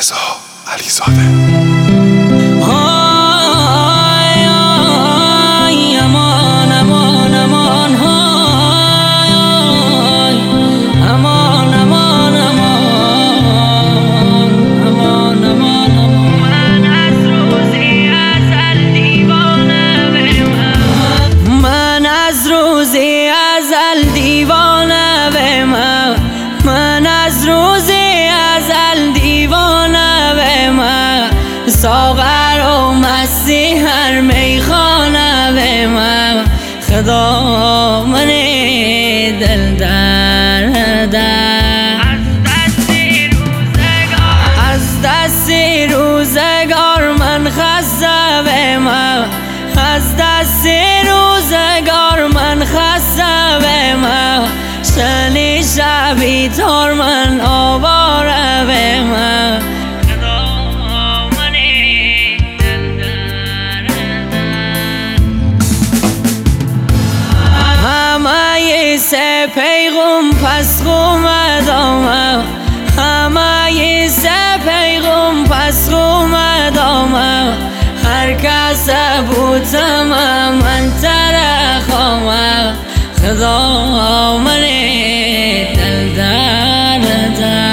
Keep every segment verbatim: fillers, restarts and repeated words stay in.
رضا علیزاده. ساغر و مستی هر میخانه به من خدا من دل درده از دست روزگار من خسته به من از دست روزگار من خسته به من شنی شبی تار من آواره به من سه پیغم پس اومدم همه سه پیغم پس اومدم هر کس بودم من ترخم خدا من دل درده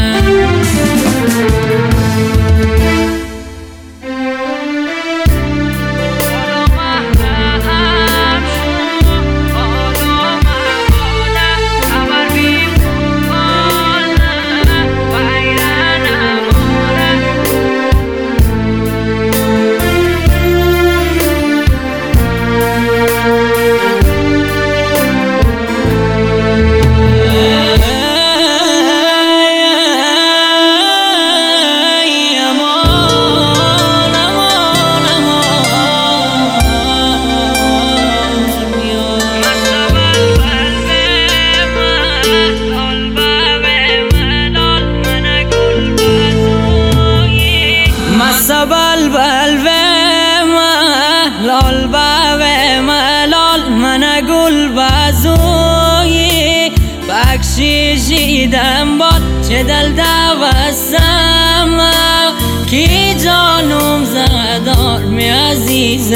بل بل و ما لال با و ما لال من گل بازوی بخشیدم باد چه دل دوستم کی جانم زدار می عزیز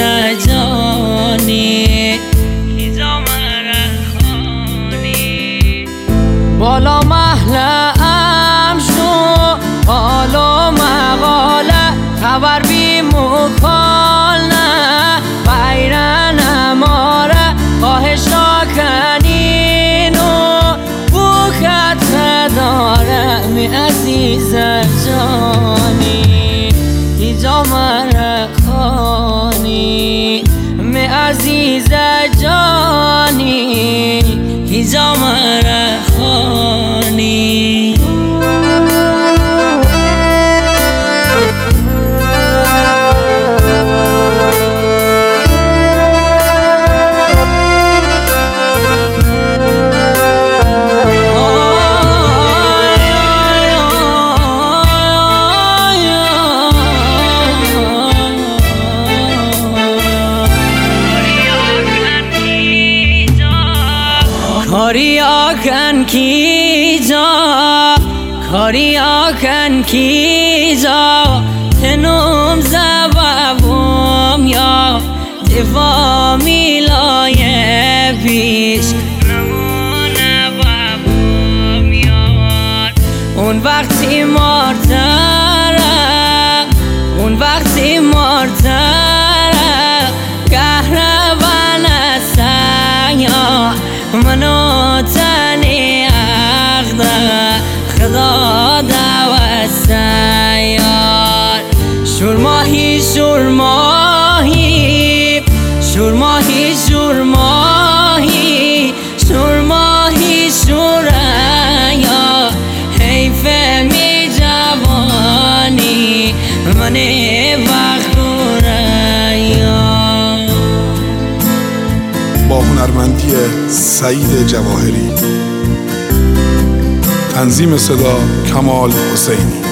جانی کی جام رخانی بالا محلم شو بالا مقاله خبر بی مقال نه بیرن ماره خواهش کنین و بوکت داره می عزیز جانی ایجا مرخانی می عزیز جانی ایجا مرخانی کاری آکن کی جا کاری آکن کی جا تنوم زبابم یا دفاع میلای پیش نمونه بابم یاد اون وقتی مارتره اون وقتی مارتره قهربان سیا منو تنی اخده خدا دوست یار شور ماهی شور ماهی شور ماهی شور ماهی شور ماهی شور یا حیف می جوانی من وقت با هنرمندی سعید جواهری، تنظیم صدا کمال حسینی.